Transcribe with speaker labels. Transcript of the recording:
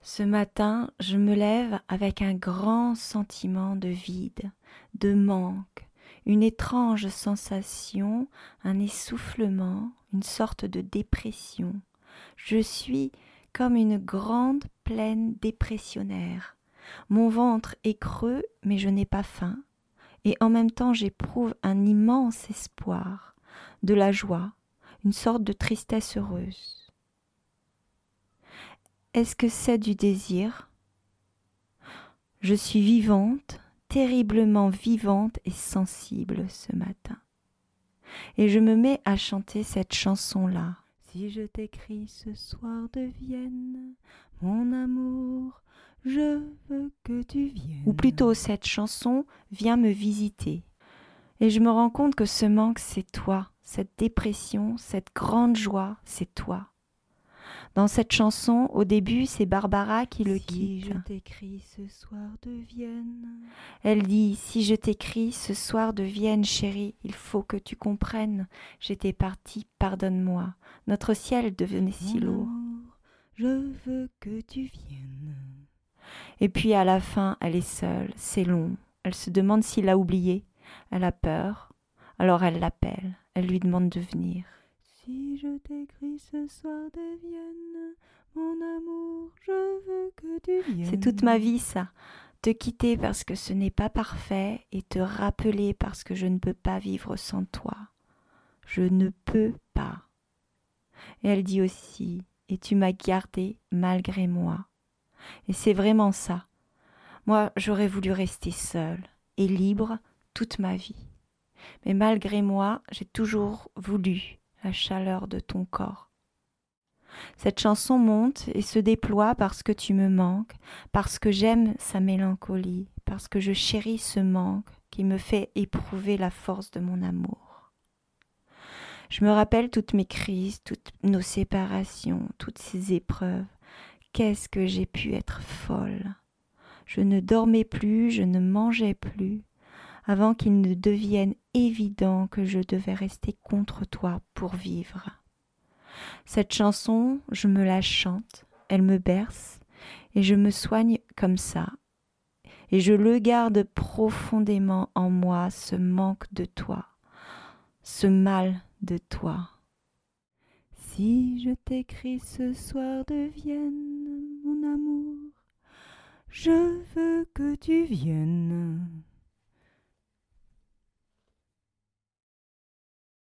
Speaker 1: Ce matin, je me lève avec un grand sentiment de vide, de manque, une étrange sensation, un essoufflement, une sorte de dépression. Je suis comme une grande plaine dépressionnaire. Mon ventre est creux, mais je n'ai pas faim, et en même temps j'éprouve un immense espoir, de la joie, une sorte de tristesse heureuse. Est-ce que c'est du désir ? Je suis vivante, terriblement vivante et sensible ce matin. Et je me mets à chanter cette chanson-là. Si je t'écris ce soir de Vienne, mon amour, je veux que tu viennes. Ou plutôt, cette chanson vient me visiter. Et je me rends compte que ce manque, c'est toi. Cette dépression, cette grande joie, c'est toi. Dans cette chanson, au début, c'est Barbara qui le quitte. Si je t'écris ce soir de Vienne. Elle dit, si je t'écris ce soir de Vienne, chérie, il faut que tu comprennes. J'étais partie, pardonne-moi. Notre ciel devenait si lourd. Amour, je veux que tu viennes. Et puis à la fin, elle est seule, c'est long. Elle se demande s'il l'a oublié. Elle a peur. Alors elle l'appelle. Elle lui demande de venir. Si je t'écris ce soir de Vienne, mon amour, je veux que tu viennes. C'est toute ma vie, ça. Te quitter parce que ce n'est pas parfait et te rappeler parce que je ne peux pas vivre sans toi. Je ne peux pas. Et elle dit aussi, et tu m'as gardé malgré moi. Et c'est vraiment ça. Moi, j'aurais voulu rester seule et libre toute ma vie. Mais malgré moi, j'ai toujours voulu la chaleur de ton corps. Cette chanson monte et se déploie parce que tu me manques, parce que j'aime sa mélancolie, parce que je chéris ce manque qui me fait éprouver la force de mon amour. Je me rappelle toutes mes crises, toutes nos séparations, toutes ces épreuves. Qu'est-ce que j'ai pu être folle. Je ne dormais plus, je ne mangeais plus, avant qu'il ne devienne évident que je devais rester contre toi pour vivre. Cette chanson, je me la chante, elle me berce, et je me soigne comme ça. Et je le garde profondément en moi, ce manque de toi, ce mal de toi. Si je t'écris ce soir de Vienne, mon amour, je veux que tu viennes.